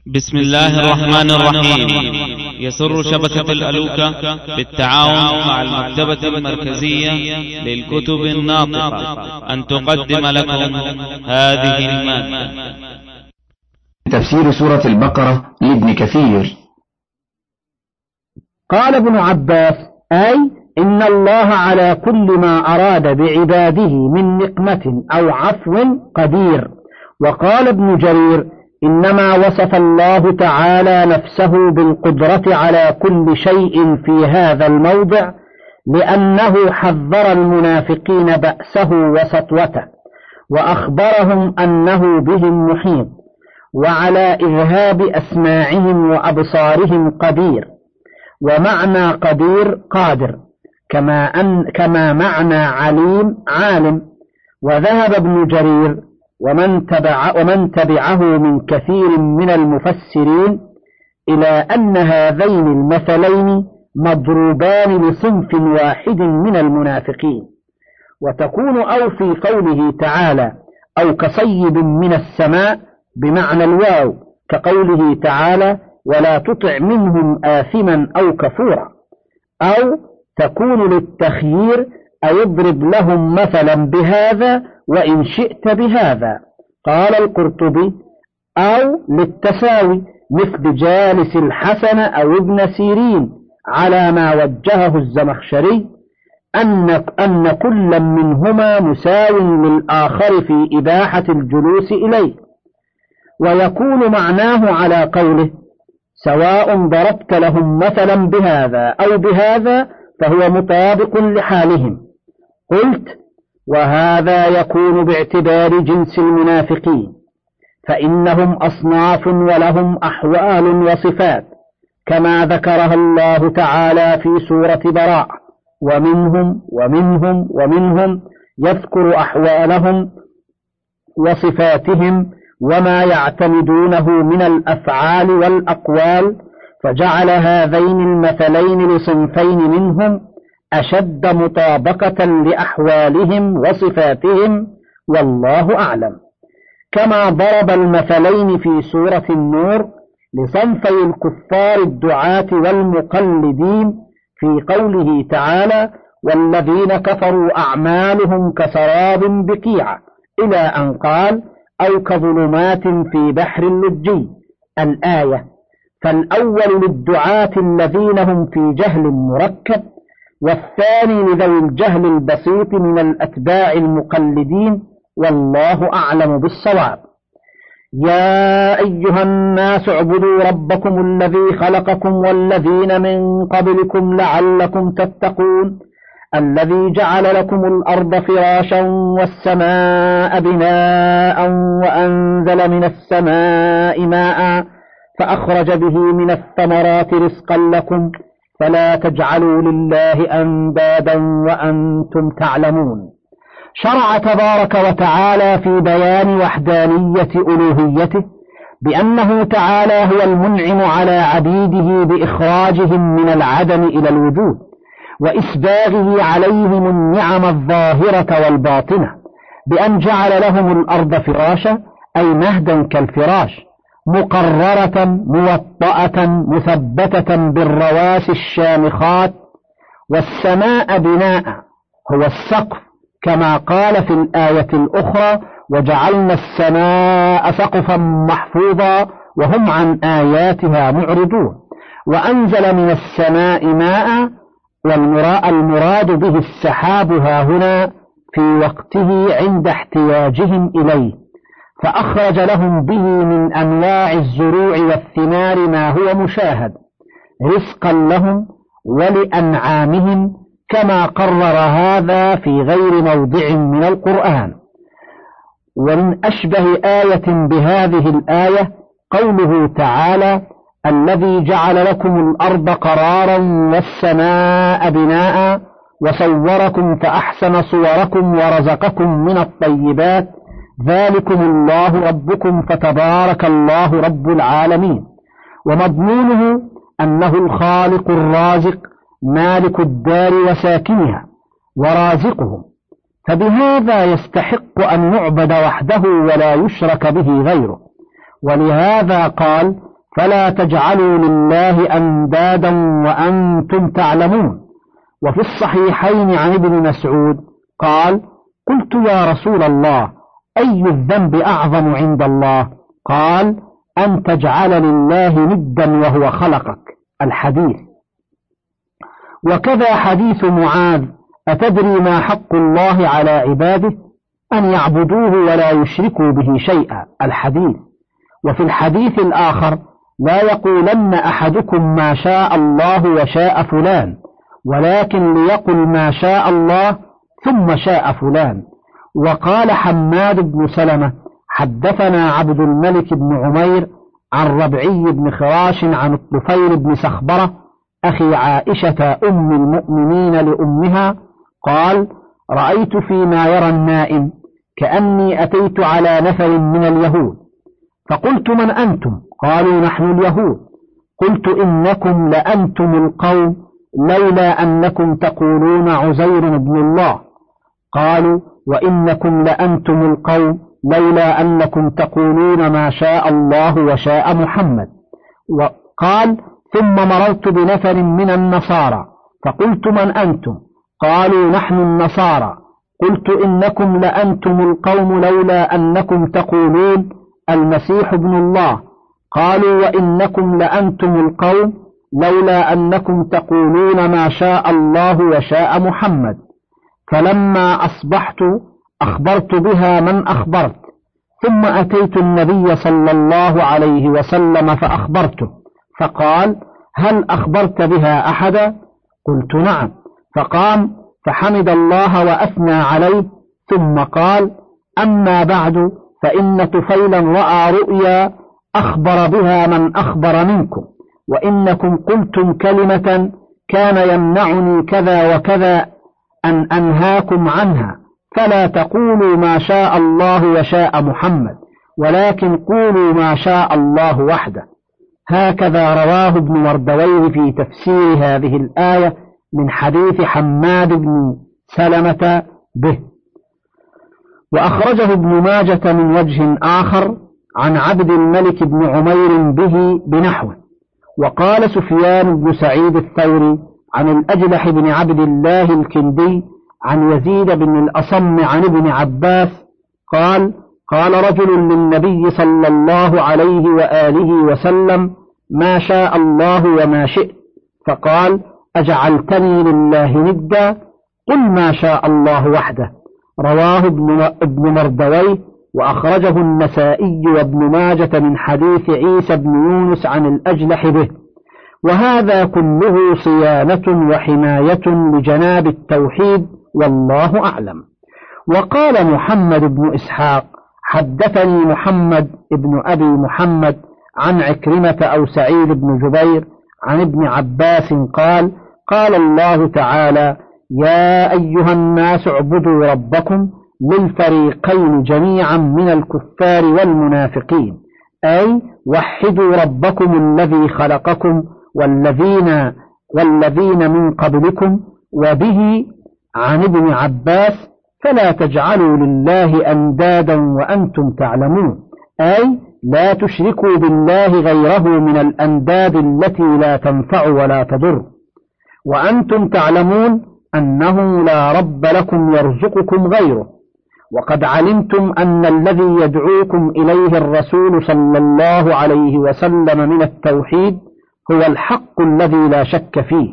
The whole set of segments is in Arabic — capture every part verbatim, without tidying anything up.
بسم الله الرحمن الرحيم. يسر شبكة الألوكة بالتعاون مع المكتبة المركزية للكتب الناطقة أن تقدم لكم هذه المادة. تفسير سورة البقرة لابن كثير. قال ابن عباس: أي إن الله على كل ما أراد بعباده من نقمة أو عفو قدير. وقال ابن جرير: إنما وصف الله تعالى نفسه بالقدرة على كل شيء في هذا الموضع لأنه حذر المنافقين بأسه وسطوته، وأخبرهم أنه بهم محيط، وعلى إذهاب أسماعهم وأبصارهم قدير. ومعنى قدير قادر، كما, أن كما معنى عليم عالم. وذهب ابن جرير ومن, تبع ومن تبعه من كثير من المفسرين إلى أن هذين المثلين مضروبان لصنف واحد من المنافقين، وتكون أو في قوله تعالى أو كصيب من السماء بمعنى الواو، كقوله تعالى ولا تطع منهم آثما أو كفورا، أو تكون للتخيير أي اضرب لهم مثلا بهذا وإن شئت بهذا. قال القرطبي أو للتساوي مثل جالس الحسن أو ابن سيرين، على ما وجهه الزمخشري أن, أن كل منهما مساو للآخر في إباحة الجلوس إليه. ويكون معناه على قوله سواء ضربت لهم مثلا بهذا أو بهذا فهو مطابق لحالهم. قلت: وهذا يكون باعتبار جنس المنافقين، فإنهم أصناف ولهم أحوال وصفات كما ذكرها الله تعالى في سورة براءة: ومنهم ومنهم ومنهم، يذكر أحوالهم وصفاتهم وما يعتمدونه من الأفعال والأقوال، فجعل هذين المثلين لصنفين منهم أشد مطابقة لأحوالهم وصفاتهم، والله أعلم. كما ضرب المثلين في سورة النور لصنفي الكفار الدعاة والمقلدين في قوله تعالى والذين كفروا أعمالهم كسراب بقيعة، إلى أن قال أو كظلمات في بحر اللجي الآية. فالأول للدعاة الذين هم في جهل مركب، والثاني لذوي الجهل البسيط من الأتباع المقلدين، والله أعلم بالصواب. يا أيها الناس اعبدوا ربكم الذي خلقكم والذين من قبلكم لعلكم تتقون، الذي جعل لكم الأرض فراشا والسماء بناء وأنزل من السماء ماء فأخرج به من الثمرات رزقا لكم فلا تجعلوا لله أندادا وأنتم تعلمون. شرع تبارك وتعالى في بيان وحدانية ألوهيته بأنه تعالى هو المنعم على عبيده بإخراجهم من العدم إلى الوجود، وإسباغه عليهم النعم الظاهرة والباطنة، بأن جعل لهم الأرض فراشا أي مهدا كالفراش، مقررة موطأة مثبتة بالرواسي الشامخات، والسماء بناء هو السقف، كما قال في الآية الأخرى وجعلنا السماء سقفا محفوظا وهم عن آياتها معرضون. وأنزل من السماء ماء، والمراد به السحاب ها هنا في وقته عند احتياجهم إليه، فأخرج لهم به من أنواع الزروع والثمار ما هو مشاهد رزقا لهم ولأنعامهم، كما قرر هذا في غير موضع من القرآن. ومن أشبه آية بهذه الآية قوله تعالى الذي جعل لكم الأرض قرارا والسماء بناء وصوركم فأحسن صوركم ورزقكم من الطيبات ذلكم الله ربكم فتبارك الله رب العالمين. ومضمونه أنه الخالق الرازق مالك الدار وساكنها ورازقهم، فبهذا يستحق أن يعبد وحده ولا يشرك به غيره. ولهذا قال فلا تجعلوا لله أندادا وأنتم تعلمون. وفي الصحيحين عن ابن مسعود قال: قلت يا رسول الله أي الذنب أعظم عند الله؟ قال: أن تجعل لله ندا وهو خلقك. الحديث. وكذا حديث معاذ: أتدري ما حق الله على عباده؟ أن يعبدوه ولا يشركوا به شيئا. الحديث. وفي الحديث الآخر: لا يقولن أحدكم ما شاء الله وشاء فلان، ولكن ليقل ما شاء الله ثم شاء فلان. وقال حماد بن سلمة: حدثنا عبد الملك بن عمير عن ربعي بن خراش عن الطفيل بن سخبرة أخي عائشة أم المؤمنين لأمها قال: رأيت فيما يرى النائم كأني أتيت على نفر من اليهود فقلت: من أنتم؟ قالوا: نحن اليهود. قلت: إنكم لأنتم القوم لولا أنكم تقولون عزير بن الله. قالوا: وإنكم لأنتم القوم لولا أنكم تقولون ما شاء الله وشاء محمد. وقال: ثم مررت بنفر من النصارى فقلت: من أنتم؟ قالوا: نحن النصارى. قلت: إنكم لأنتم القوم لولا أنكم تقولون المسيح ابن الله. قالوا: وإنكم لأنتم القوم لولا أنكم تقولون ما شاء الله وشاء محمد. فلما أصبحت أخبرت بها من أخبرت، ثم أتيت النبي صلى الله عليه وسلم فأخبرته، فقال: هل أخبرت بها أحدا؟ قلت: نعم. فقام فحمد الله وأثنى عليه، ثم قال: أما بعد، فإن طفيلا رأى رؤيا أخبر بها من أخبر منكم، وإنكم قلتم كلمة كان يمنعني كذا وكذا أن أنهاكم عنها، فلا تقولوا ما شاء الله وشاء محمد، ولكن قولوا ما شاء الله وحده. هكذا رواه ابن مردويه في تفسير هذه الآية من حديث حماد بن سلمة به. وأخرجه ابن ماجة من وجه آخر عن عبد الملك بن عمير به بنحوه. وقال سفيان بن سعيد الثوري عن الأجلح بن عبد الله الكندي عن يزيد بن الأصم عن ابن عباس قال: قال رجل للنبي صلى الله عليه وآله وسلم: ما شاء الله وما شئت. فقال: أجعلتني لله ندا؟ قل ما شاء الله وحده. رواه ابن مردويه، وأخرجه النسائي وابن ماجة من حديث عيسى بن يونس عن الأجلح به. وهذا كله صيانة وحماية لجناب التوحيد، والله أعلم. وقال محمد بن إسحاق: حدثني محمد بن أبي محمد عن عكرمة أو سعيد بن جبير عن ابن عباس قال: قال الله تعالى: يا أيها الناس اعبدوا ربكم، للفريقين جميعا من الكفار والمنافقين، أي وحدوا ربكم الذي خلقكم والذين والذين من قبلكم. وبه عن ابن عباس: فلا تجعلوا لله أندادا وأنتم تعلمون، أي لا تشركوا بالله غيره من الأنداد التي لا تنفع ولا تضر، وأنتم تعلمون أنه لا رب لكم يرزقكم غيره. وقد علمتم أن الذي يدعوكم إليه الرسول صلى الله عليه وسلم من التوحيد هو الحق الذي لا شك فيه.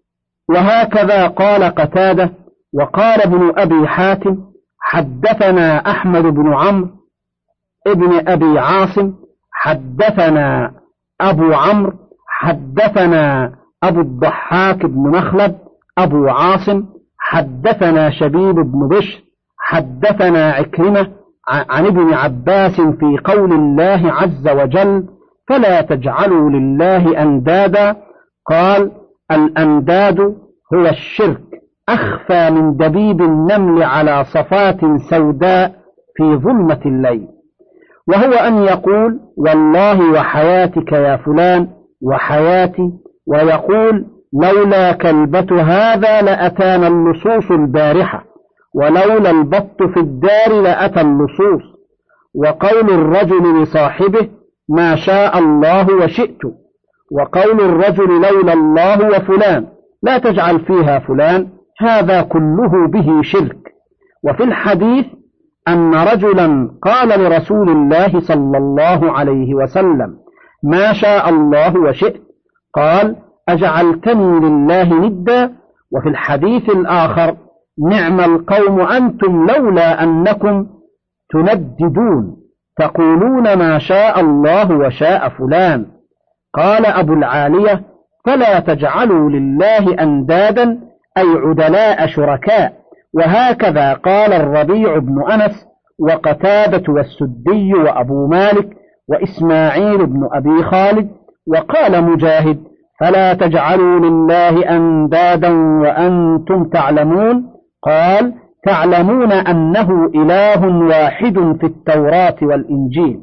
وهكذا قال قتادة. وقال ابن أبي حاتم: حدثنا أحمد بن عمرو ابن أبي عاصم حدثنا أبو عمرو حدثنا أبو الضحاك بن مخلد أبو عاصم حدثنا شبيب بن بشر حدثنا عكرمة عن ابن عباس في قول الله عز وجل: فلا تجعلوا لله أندادا. قال: الأنداد هو الشرك أخفى من دبيب النمل على صفات سوداء في ظلمة الليل، وهو أن يقول: والله وحياتك يا فلان وحياتي، ويقول: لولا كلبة هذا لأتانا اللصوص البارحة، ولولا البط في الدار لأتى اللصوص. وقول الرجل لصاحبه: ما شاء الله وشئت، وقول الرجل لولا الله وفلان لا تجعل فيها فلان، هذا كله به شرك. وفي الحديث أن رجلا قال لرسول الله صلى الله عليه وسلم ما شاء الله وشئت، قال أجعلتني لله ندا. وفي الحديث الآخر نعم القوم أنتم لولا أنكم تنددون تقولون ما شاء الله وشاء فلان. قال أبو العالية فلا تجعلوا لله أندادا أي عدلاء شركاء. وهكذا قال الربيع بن أنس وقتادة والسدي وأبو مالك وإسماعيل بن أبي خالد. وقال مجاهد فلا تجعلوا لله أندادا وأنتم تعلمون، قال تعلمون أنه إله واحد في التوراة والإنجيل.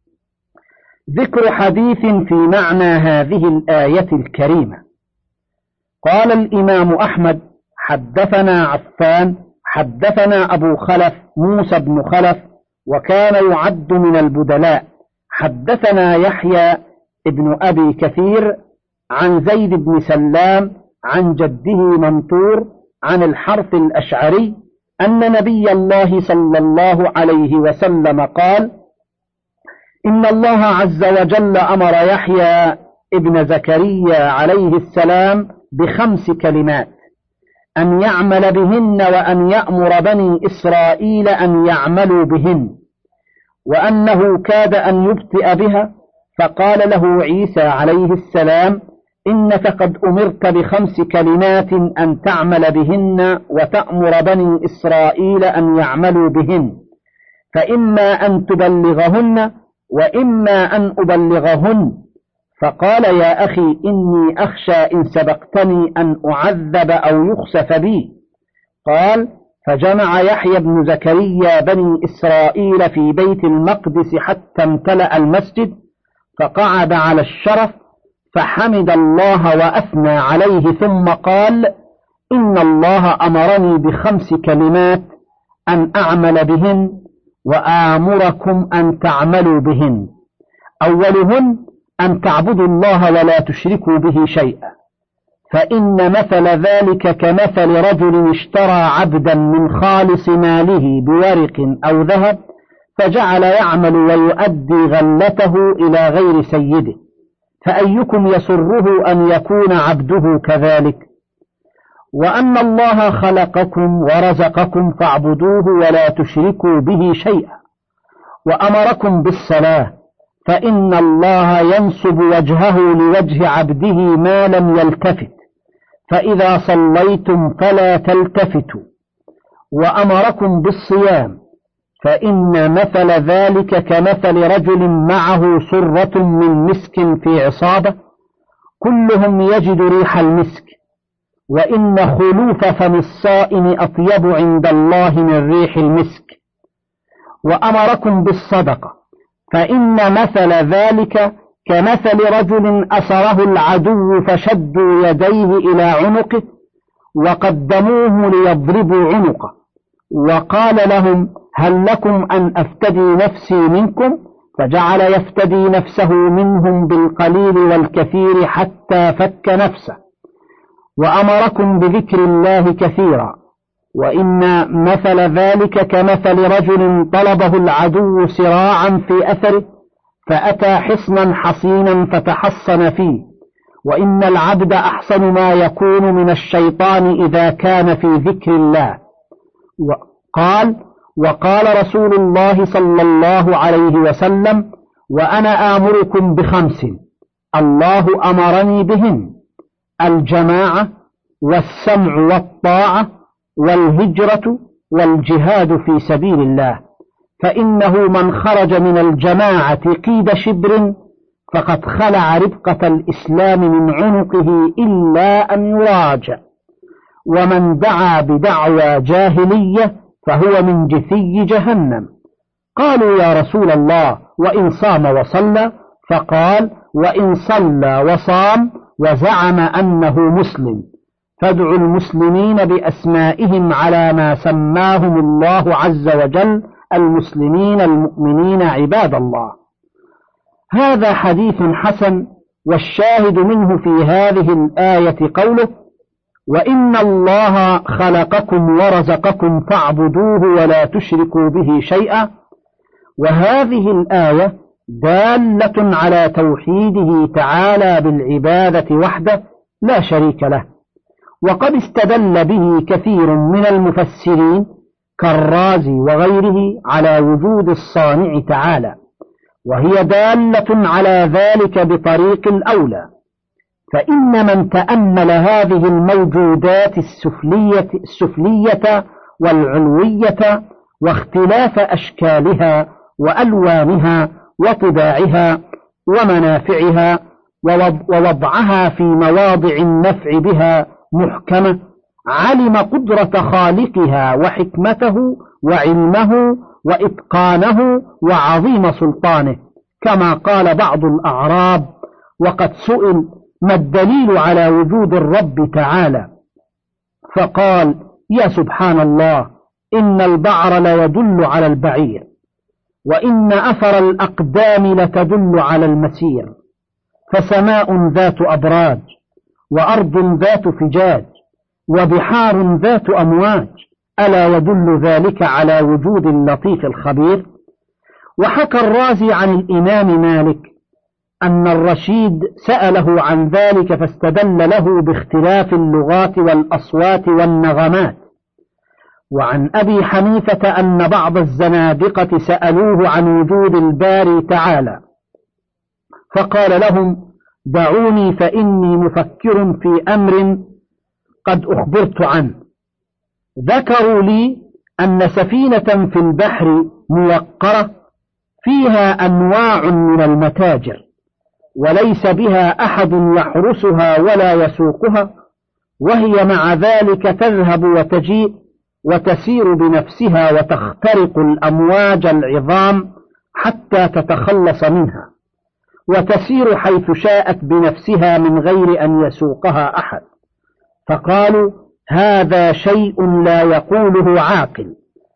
ذكر حديث في معنى هذه الآية الكريمة. قال الإمام أحمد حدثنا عفان حدثنا أبو خلف موسى بن خلف وكان يعد من البدلاء، حدثنا يحيى ابن أبي كثير عن زيد بن سلام عن جده منطور عن الحرث الأشعري أن نبي الله صلى الله عليه وسلم قال إن الله عز وجل أمر يحيى ابن زكريا عليه السلام بخمس كلمات أن يعمل بهن وأن يأمر بني إسرائيل أن يعملوا بهن، وأنه كاد أن يبطئ بها فقال له عيسى عليه السلام إنك قد أمرت بخمس كلمات أن تعمل بهن وتأمر بني إسرائيل أن يعملوا بهن، فإما أن تبلغهن وإما أن أبلغهن. فقال يا أخي إني أخشى إن سبقتني أن أعذب أو يخسف بي. قال فجمع يحيى بن زكريا بني إسرائيل في بيت المقدس حتى امتلأ المسجد، فقعد على الشرف فحمد الله وأثنى عليه ثم قال إن الله أمرني بخمس كلمات أن أعمل بهن وآمركم أن تعملوا بهن. أولهن أن تعبدوا الله ولا تشركوا به شيئا، فإن مثل ذلك كمثل رجل اشترى عبدا من خالص ماله بورق أو ذهب فجعل يعمل ويؤدي غلته إلى غير سيده، فأيكم يسره أن يكون عبده كذلك؟ وأن الله خلقكم ورزقكم فاعبدوه ولا تشركوا به شيئا، وأمركم بالصلاة فإن الله ينسب وجهه لوجه عبده ما لم يلتفت، فإذا صليتم فلا تلتفتوا. وأمركم بالصيام فإن مثل ذلك كمثل رجل معه صرة من مسك في عصابة كلهم يجد ريح المسك، وإن خلوف فم الصائم أطيب عند الله من ريح المسك. وأمركم بالصدقة فإن مثل ذلك كمثل رجل أسره العدو فشدوا يديه إلى عنقه وقدموه ليضربوا عنقه، وقال لهم هل لكم أن أفتدي نفسي منكم؟ فجعل يفتدي نفسه منهم بالقليل والكثير حتى فك نفسه. وأمركم بذكر الله كثيرا، وإن مثل ذلك كمثل رجل طلبه العدو سراعا في أثره فأتى حصنا حصينا فتحصن فيه، وإن العبد أحسن ما يكون من الشيطان إذا كان في ذكر الله. وقال وقال رسول الله صلى الله عليه وسلم وأنا آمركم بخمس الله أمرني بهن: الجماعة والسمع والطاعة والهجرة والجهاد في سبيل الله، فإنه من خرج من الجماعة قيد شبر فقد خلع ربقة الإسلام من عنقه إلا أن يراجع، ومن دعا بدعوى جاهلية فهو من جثي جهنم. قالوا يا رسول الله وإن صام وصلى؟ فقال وإن صلى وصام وزعم أنه مسلم، فادعوا المسلمين بأسمائهم على ما سماهم الله عز وجل المسلمين المؤمنين عباد الله. هذا حديث حسن، والشاهد منه في هذه الآية قوله: وإن الله خلقكم ورزقكم فاعبدوه ولا تشركوا به شيئا. وهذه الآية دالة على توحيده تعالى بالعبادة وحده لا شريك له، وقد استدل به كثير من المفسرين كالرازي وغيره على وجود الصانع تعالى، وهي دالة على ذلك بطريق الأولى، فإن من تأمل هذه الموجودات السفلية, السفلية والعلوية واختلاف أشكالها وألوانها وطباعها ومنافعها ووضعها في مواضع النفع بها محكمة، علم قدرة خالقها وحكمته وعلمه وإتقانه وعظيم سلطانه، كما قال بعض الأعراب وقد سئل: ما الدليل على وجود الرب تعالى؟ فقال: يا سبحان الله، إن البعر ليدل على البعير، وإن أثر الأقدام لتدل على المسير، فسماء ذات أبراج، وأرض ذات فجاج، وبحار ذات أمواج، ألا يدل ذلك على وجود اللطيف الخبير؟ وحكى الرازي عن الإمام مالك أن الرشيد سأله عن ذلك فاستدل له باختلاف اللغات والأصوات والنغمات. وعن أبي حنيفة أن بعض الزنادقة سألوه عن وجود الباري تعالى، فقال لهم: دعوني فإني مفكر في أمر قد أخبرت عنه. ذكروا لي أن سفينة في البحر موقرة فيها أنواع من المتاجر، وليس بها أحد يحرسها ولا يسوقها، وهي مع ذلك تذهب وتجيء وتسير بنفسها وتخترق الأمواج العظام حتى تتخلص منها، وتسير حيث شاءت بنفسها من غير أن يسوقها أحد. فقالوا: هذا شيء لا يقوله عاقل.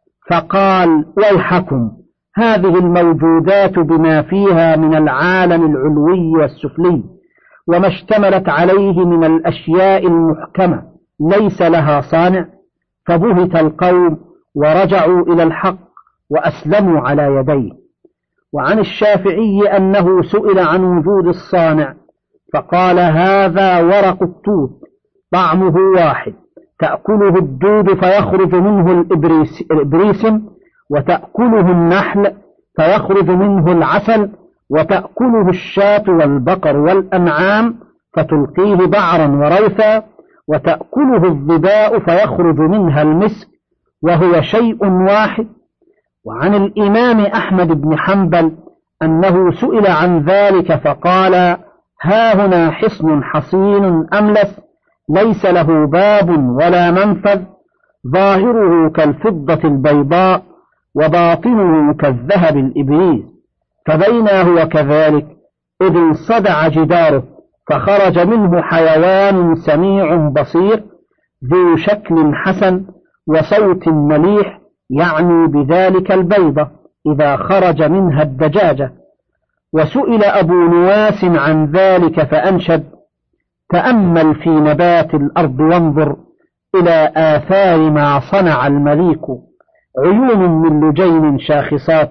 فقال: ويحكم، هذه الموجودات بما فيها من العالم العلوي والسفلي وما اشتملت عليه من الأشياء المحكمة ليس لها صانع. فبهت القوم ورجعوا إلى الحق وأسلموا على يديه. وعن الشافعي أنه سئل عن وجود الصانع فقال: هذا ورق التوت طعمه واحد، تأكله الدود فيخرج منه الإبريسم، وتأكله النحل فيخرج منه العسل، وتأكله الشاة والبقر والأنعام فتلقيه بعرا وروثا، وتأكله الظباء فيخرج منها المسك، وهو شيء واحد. وعن الإمام أحمد بن حنبل أنه سئل عن ذلك فقال: ها هنا حصن حصين أملس ليس له باب ولا منفذ، ظاهره كالفضة البيضاء وباطنه كالذهب الإبريز، فبينا هو كذلك إذ انصدع جداره فخرج منه حيوان سميع بصير ذو شكل حسن وصوت مليح، يعني بذلك البيضة إذا خرج منها الدجاجة. وسئل أبو نواس عن ذلك فأنشد: تأمل في نبات الأرض وانظر إلى آثار ما صنع المليك، عيون من لجين شاخصات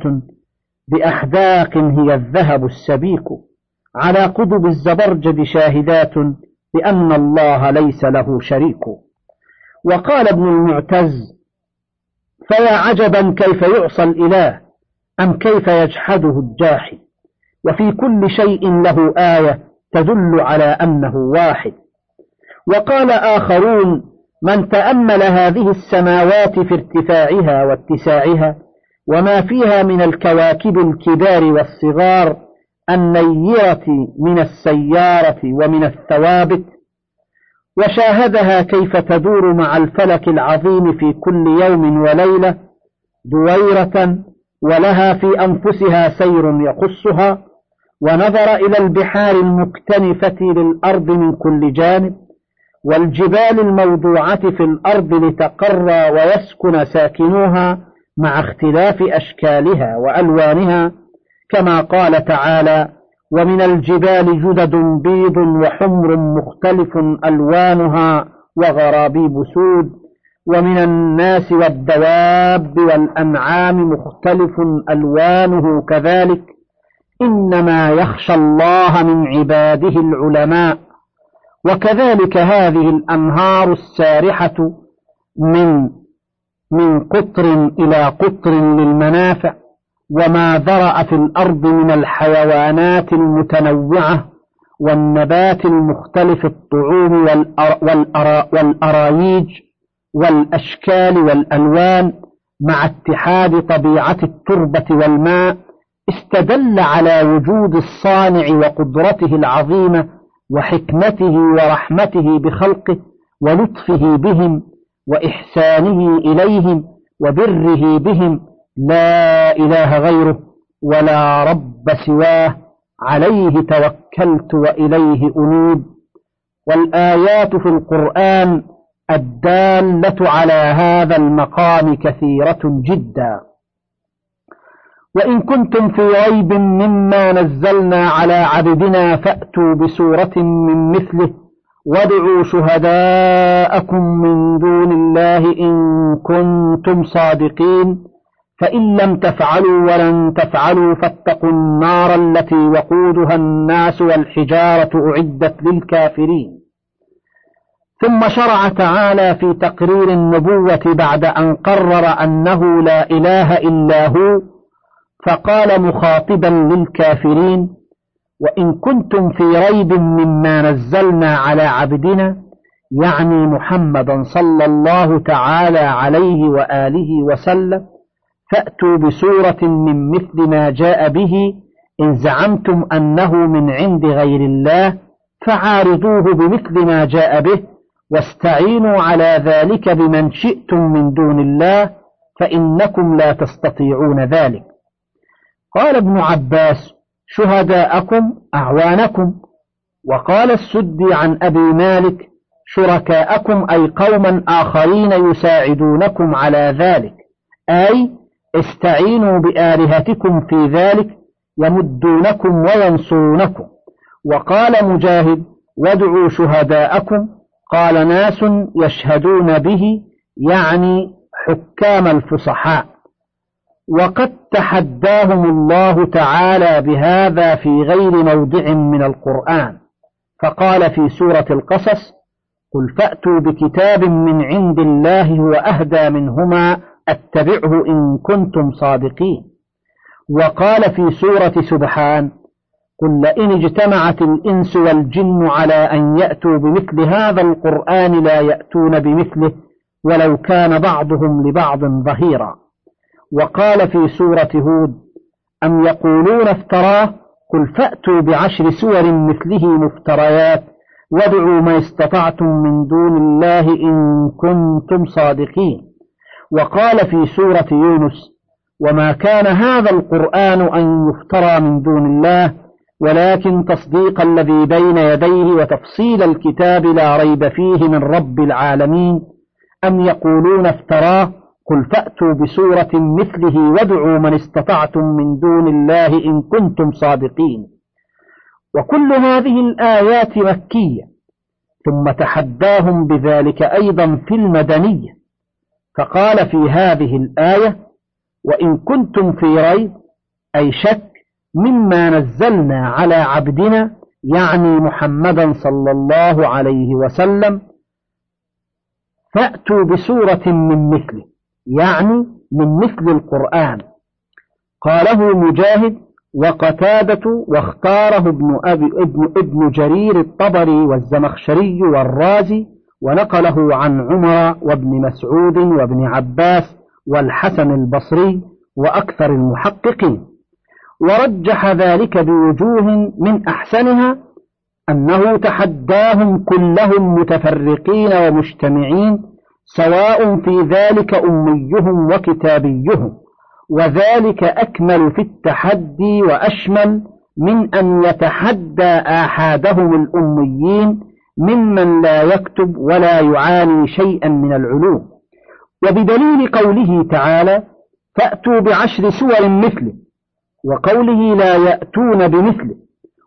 بأحداق هي الذهب السبيك، على قضب الزبرجد شاهدات بأن الله ليس له شريك. وقال ابن المعتز: فيا عجبا كيف يعصى الإله أم كيف يجحده الجاحد، وفي كل شيء له آية تدل على أنه واحد. وقال آخرون: من تأمل هذه السماوات في ارتفاعها واتساعها وما فيها من الكواكب الكبار والصغار النيرة من السيارة ومن الثوابت، وشاهدها كيف تدور مع الفلك العظيم في كل يوم وليلة دويرة، ولها في أنفسها سير يقصها، ونظر إلى البحار المكتنفة للأرض من كل جانب، والجبال الموضوعة في الأرض لتقر ويسكن ساكنوها مع اختلاف أشكالها وألوانها، كما قال تعالى: ومن الجبال جدد بيض وحمر مختلف ألوانها وغرابيب سود، ومن الناس والدواب والأنعام مختلف ألوانه كذلك، إنما يخشى الله من عباده العلماء. وكذلك هذه الأنهار السارحة من من قطر إلى قطر للمنافع، وما ذرأ في الأرض من الحيوانات المتنوعة والنبات المختلف الطعوم والأرايج والأشكال والألوان، مع اتحاد طبيعة التربة والماء، استدل على وجود الصانع وقدرته العظيمة وحكمته ورحمته بخلقه ولطفه بهم وإحسانه إليهم وبره بهم، لا إله غيره ولا رب سواه، عليه توكلت وإليه أنيب. والآيات في القرآن الدالة على هذا المقام كثيرة جدا. وإن كنتم في ريب مما نزلنا على عبدنا فأتوا بسورة من مثله وادعوا شهداءكم من دون الله إن كنتم صادقين، فإن لم تفعلوا ولن تفعلوا فاتقوا النار التي وقودها الناس والحجارة أعدت للكافرين. ثم شرع تعالى في تقرير النبوة بعد أن قرر أنه لا إله إلا هو، فقال مخاطبا للكافرين: وإن كنتم في ريب مما نزلنا على عبدنا، يعني محمدا صلى الله تعالى عليه وآله وسلم، فأتوا بسورة من مثل ما جاء به إن زعمتم أنه من عند غير الله، فعارضوه بمثل ما جاء به، واستعينوا على ذلك بمن شئتم من دون الله، فإنكم لا تستطيعون ذلك. قال ابن عباس: شهداءكم أعوانكم. وقال السدي عن أبي مالك: شركاءكم، أي قوما آخرين يساعدونكم على ذلك، أي استعينوا بآلهتكم في ذلك يمدونكم وينصرونكم. وقال مجاهد: وادعوا شهداءكم، قال ناس يشهدون به، يعني حكام الفصحاء. وقد تحداهم الله تعالى بهذا في غير موضع من القرآن، فقال في سورة القصص: قل فأتوا بكتاب من عند الله هو أهدى منهما أتبعه إن كنتم صادقين. وقال في سورة سبحان: قل لئن اجتمعت الإنس والجن على أن يأتوا بمثل هذا القرآن لا يأتون بمثله ولو كان بعضهم لبعض ظهيرا. وقال في سورة هود: أم يقولون افتراه قل فأتوا بعشر سور مثله مفتريات وادعوا ما استطعتم من دون الله إن كنتم صادقين. وقال في سورة يونس: وما كان هذا القرآن أن يفترى من دون الله ولكن تصديق الذي بين يديه وتفصيل الكتاب لا ريب فيه من رب العالمين. أم يقولون افتراه قل فأتوا بسورة مثله وادعوا من استطعتم من دون الله إن كنتم صادقين. وكل هذه الآيات مكية، ثم تحداهم بذلك أيضا في المدنية، فقال في هذه الآية: وإن كنتم في ريب، أي شك، مما نزلنا على عبدنا، يعني محمدا صلى الله عليه وسلم، فأتوا بسورة من مثله، يعني من مثل القرآن. قاله مجاهد وقتادة، واختاره ابن, أبي ابن, ابن جرير الطبري والزمخشري والرازي، ونقله عن عمر وابن مسعود وابن عباس والحسن البصري وأكثر المحققين. ورجح ذلك بوجوه من أحسنها أنه تحداهم كلهم متفرقين ومجتمعين، سواء في ذلك أميهم وكتابيهم، وذلك أكمل في التحدي وأشمل من أن يتحدى آحادهم الأميين ممن لا يكتب ولا يعاني شيئا من العلوم. وبدليل قوله تعالى: فأتوا بعشر سور مثله، وقوله لا يأتون بمثله،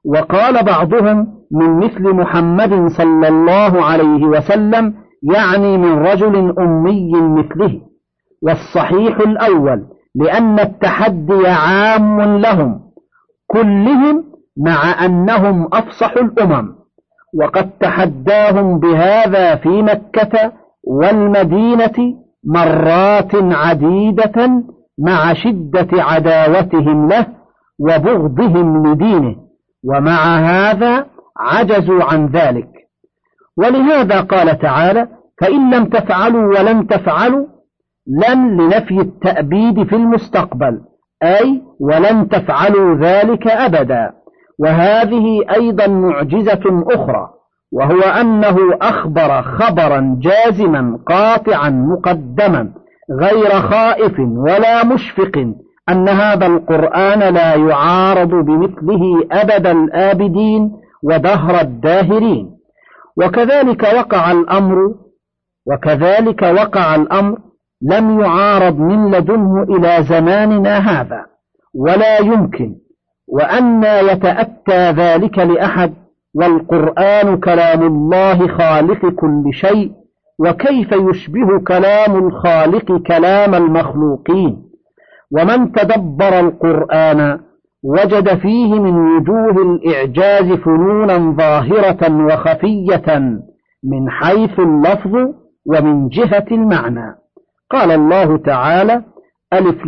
وقال بعضهم من مثل محمد صلى الله عليه وسلم، يعني من رجل أمي مثله. والصحيح الأول، لأن التحدي عام لهم كلهم مع أنهم أفصح الأمم، وقد تحداهم بهذا في مكة والمدينة مرات عديدة مع شدة عداوتهم له وبغضهم لدينه، ومع هذا عجزوا عن ذلك. ولهذا قال تعالى: فإن لم تفعلوا ولن تفعلوا، لن لنفي التأبيد في المستقبل، أي ولن تفعلوا ذلك أبدا. وهذه أيضا معجزة أخرى، وهو أنه أخبر خبرا جازما قاطعا مقدما غير خائف ولا مشفق أن هذا القرآن لا يعارض بمثله أبد الآبدين ودهر الداهرين. وكذلك وقع الأمر وكذلك وقع الأمر لم يعارض من لدنه إلى زماننا هذا، ولا يمكن، وأنى يتأتى ذلك لأحد، والقرآن كلام الله خالق كل شيء، وكيف يشبه كلام الخالق كلام المخلوقين؟ ومن تدبر القرآن وجد فيه من وجوه الإعجاز فنونا ظاهرة وخفية من حيث اللفظ ومن جهة المعنى. قال الله تعالى: ألف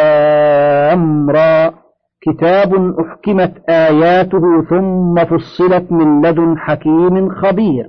لام را، كتاب أحكمت آياته ثم فصلت من لدن حكيم خبير.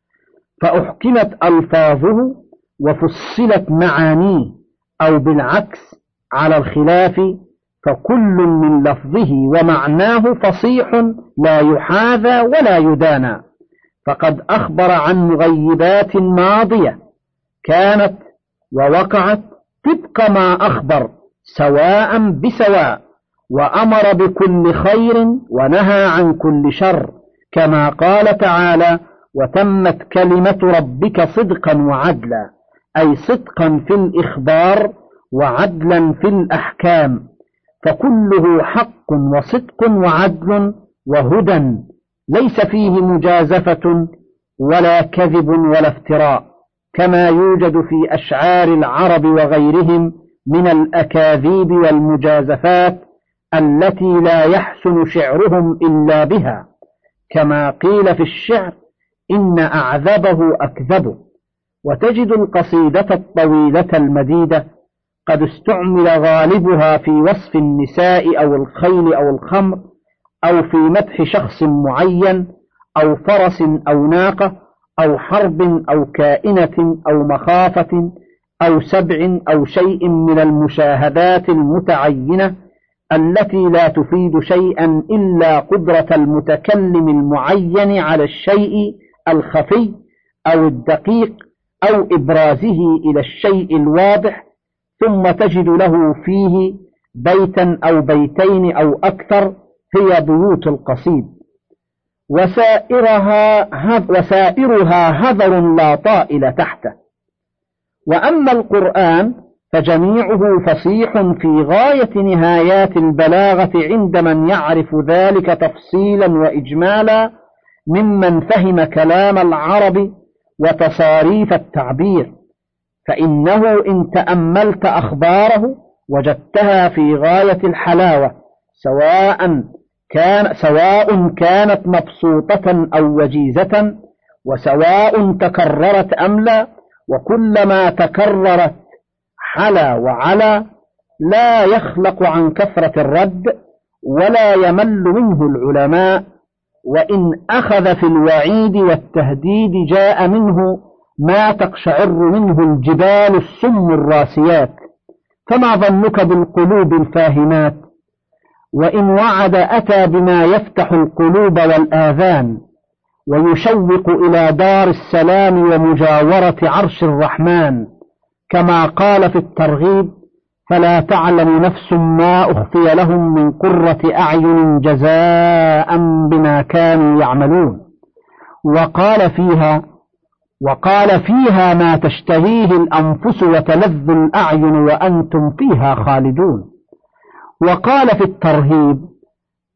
فأحكمت ألفاظه وفصلت معانيه، أو بالعكس على الخلاف، فكل من لفظه ومعناه فصيح لا يحاذى ولا يدانى. فقد أخبر عن مغيبات ماضية كانت ووقعت طبق ما أخبر سواء بسواء، وأمر بكل خير ونهى عن كل شر، كما قال تعالى: وتمت كلمة ربك صدقا وعدلا، أي صدقا في الإخبار وعدلا في الأحكام، فكله حق وصدق وعدل وهدى، ليس فيه مجازفة ولا كذب ولا افتراء، كما يوجد في أشعار العرب وغيرهم من الأكاذيب والمجازفات التي لا يحسن شعرهم إلا بها، كما قيل في الشعر: إن أعذبه أكذبه. وتجد القصيدة الطويلة المديدة قد استعمل غالبها في وصف النساء أو الخيل أو الخمر، أو في مدح شخص معين، أو فرس أو ناقة، أو حرب أو كائنة أو مخافة أو سبع أو شيء من المشاهدات المتعينة التي لا تفيد شيئا إلا قدرة المتكلم المعين على الشيء الخفي أو الدقيق أو إبرازه إلى الشيء الواضح، ثم تجد له فيه بيتا أو بيتين أو أكثر هي بيوت القصيد، وسائرها وسائرها هذر لا طائل تحته. وأما القرآن فجميعه فصيح في غاية نهايات البلاغة عند من يعرف ذلك تفصيلا وإجمالا ممن فهم كلام العرب وتصاريف التعبير، فإنه إن تأملت أخباره وجدتها في غاية الحلاوة، سواء كان سواء كانت مبسوطة أو وجيزة، وسواء تكررت أم لا، وكلما تكررت حلا وعلا، لا يخلق عن كثرة الرد ولا يمل منه العلماء، وإن أخذ في الوعيد والتهديد جاء منه ما تقشعر منه الجبال السم الراسيات. فما ظنك بالقلوب الفاهمات؟ وإن وعد أتى بما يفتح القلوب والآذان، ويشوق إلى دار السلام ومجاورة عرش الرحمن، كما قال في الترغيب: فلا تعلم نفس ما أخفي لهم من قرة أعين جزاء بما كانوا يعملون. وقال فيها وقال فيها ما تشتهيه الأنفس وتلذ الأعين وأنتم فيها خالدون. وقال في الترهيب: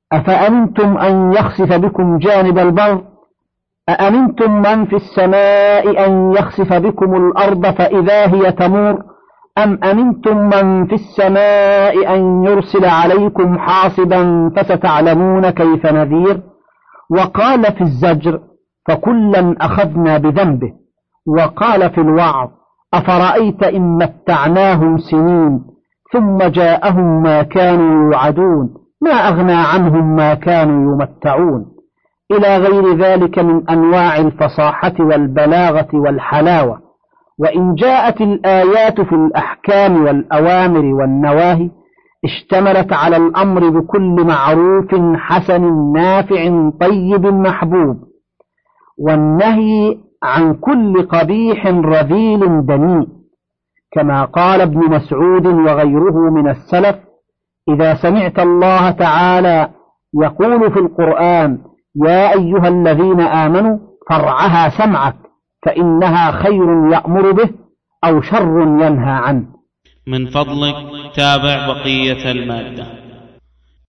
أفأمنتم أن يخسف بكم جانب البر أأمنتم من في السماء أن يخسف بكم الأرض فإذا هي تمور أم أمنتم من في السماء أن يرسل عليكم حاصبا فستعلمون كيف نذير. وقال في الزجر فكلا أخذنا بذنبه. وقال في الوعظ أفرأيت إن متعناهم سنين ثم جاءهم ما كانوا يوعدون ما أغنى عنهم ما كانوا يمتعون، إلى غير ذلك من أنواع الفصاحة والبلاغة والحلاوة. وإن جاءت الآيات في الأحكام والأوامر والنواهي اشتملت على الأمر بكل معروف حسن نافع طيب محبوب، والنهي عن كل قبيح رذيل دنيء، كما قال ابن مسعود وغيره من السلف: إذا سمعت الله تعالى يقول في القرآن يا أيها الذين آمنوا فارعها سمعك فإنها خير يأمر به أو شر ينهى عنه. من فضلك تابع بقية المادة.